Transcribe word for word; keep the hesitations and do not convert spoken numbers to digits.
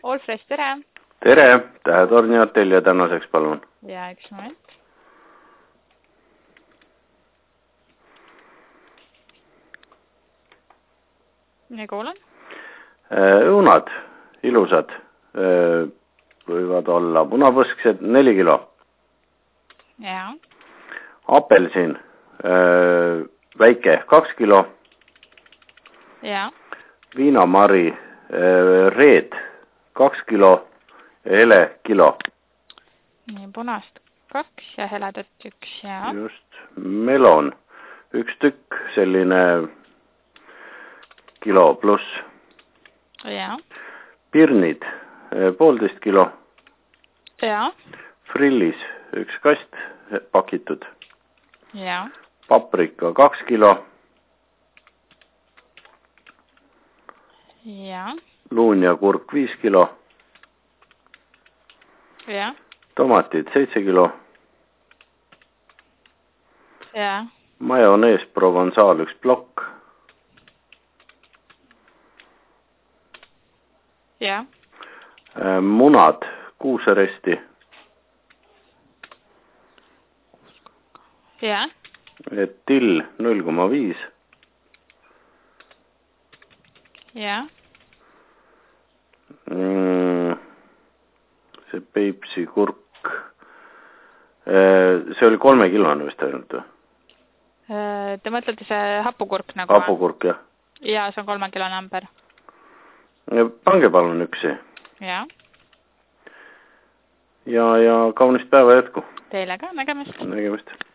Allfresh, tere! Tere! Tähetorni hotell ja tänaseks palun. Ja, üks moment. Ja kuulan. Õunad, ilusad, võivad olla punapõsksed, neli kilo. Ja. Apelsin, väike, kaks kilo. Ja. Viinamari, reed, kaks kilo ja hele kilo. Nii, punast kaks ja heledat üks, ja. Just, melon, üks tükk, selline kilo pluss. Ja. Pirnid, poolteist kilo. Ja. Frillis, üks kast pakitud. Ja. Paprika, kaks kilo. Ja. Luun ja kurk, viis kilo. Ja. Tomatid, seitse kilo. Ja. Majonees Provençal, üks plokk. Ja. Munad, kuuseresti. Ja. Till, null koma viis. Ja. Mm, see Peipsi kurk. See oli kolme kilone vist ainult. Te mõtlete see hapukurk nagu? Hapukurk, jah. Ja, see on kolme kilo number. Pange palun üksi. Ja. Ja, ja kaunist päeva jätku. Teile ka, nägemist. Nägemist.